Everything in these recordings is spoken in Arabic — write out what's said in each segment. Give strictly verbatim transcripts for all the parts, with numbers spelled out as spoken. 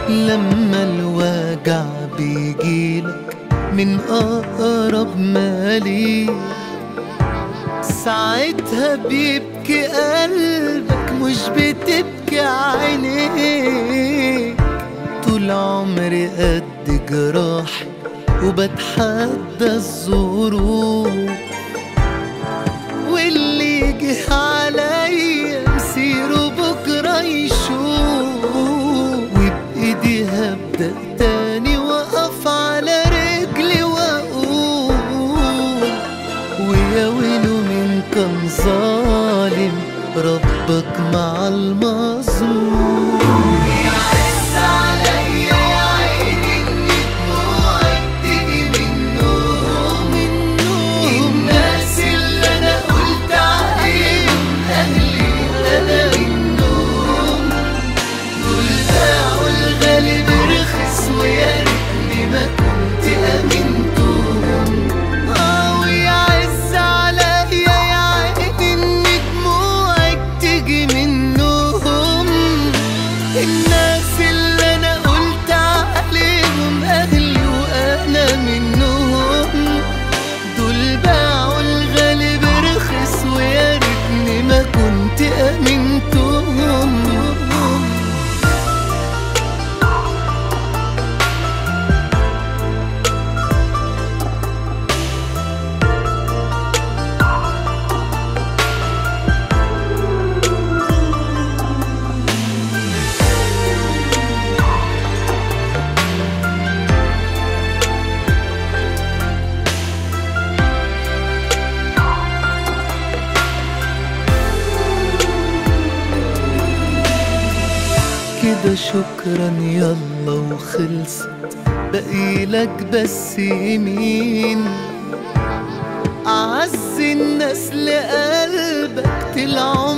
لما الوجع بيجيلك من أقرب مالي، ساعتها بيبكي قلبك مش بتبكي عينيك. طول عمري قد جراحي وبتحدى الظروف، واللي جه عليا مسيره بكرة يشوف. وبإيدي هبدأ تاني وأقف على رجلي وأقول، ويا ويله من كان ظالم ربك مع المظلوم. يعز عليا يا عيني إن دموعك تيجي منهم، الناس اللي أنا قلت عليهم أهلي أنا منهم. دول باعوا الغالي برخص ويا ريتني ما كنت أمنتهم. آه ويعز عليا يا عيني إن دموعك تيجي منهم، الناس اللي أنا قلت عليهم أهلي وأنا منهم. دول باعوا الغالي برخص ويا ريتني ما كنت أمنتهم. كده شكرا يلا وخلصت، بقيلك بس يمين. أعز الناس لقلبك طلعوا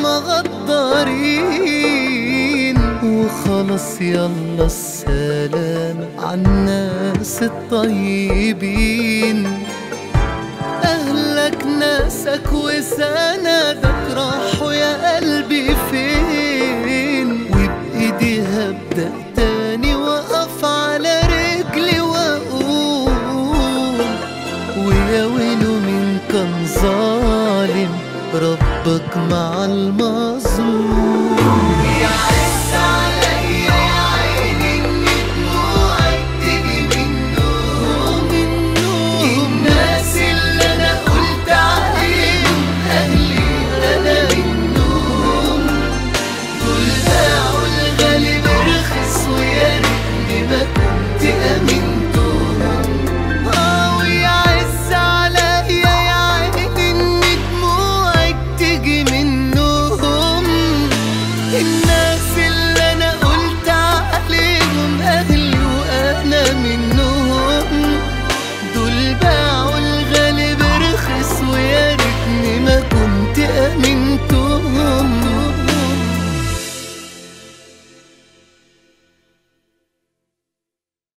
مغدارين، وخلاص يلا السلام عالناس الطيبين. أهلك ناسك وسندك راحوا يا قلبي فين؟ وبإيدي هبدأ تاني وأقف على رجلي وأقول، ويا ويله من كان ظالم ربك مع الماضي.